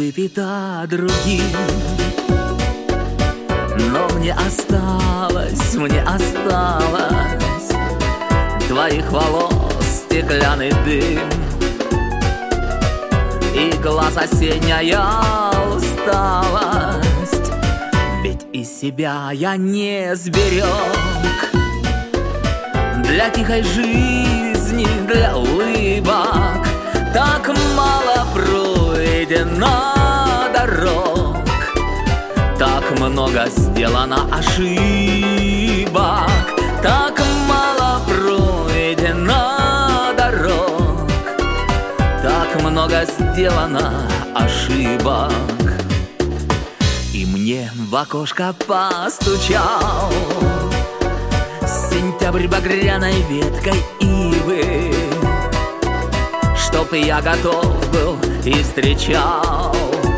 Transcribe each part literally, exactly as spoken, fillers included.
выпита другим. Но мне осталось, мне осталось твоих волос стеклянный дым и глаз осенняя усталость. Ведь из себя я не сберег для тихой жизни, для улыбок. Так мало пройдено дорог, так много сделано ошибок, так мало пройдено дорог, так много сделано ошибок. И мне в окошко постучал сентябрь багряной веткой ивы, чтоб я готов был и встречал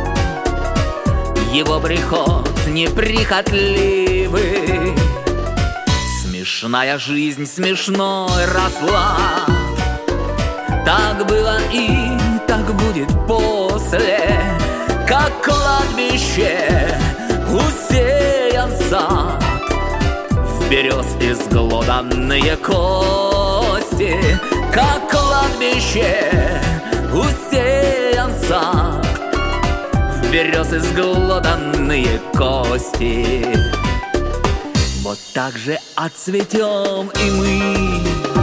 его приход неприхотливый. Смешная жизнь смешной росла, так было и так будет после, как кладбище усеян сад, в берез изглоданные кости, как кладбище усеян сад, в берез изглоданные кости. Вот так же отцветем и мы,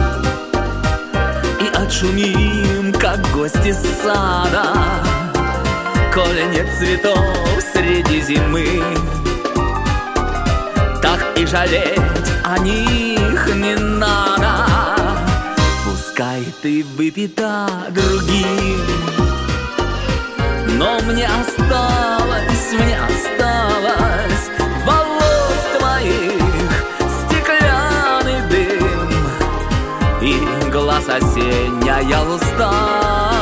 и отшумим, как гости сада, коли нет цветов среди зимы. Так и жалеть о них не надо, пускай ты выпита другим. Но мне осталось, мне осталось волос твоих стеклянный дым и глаз осенняя усталость.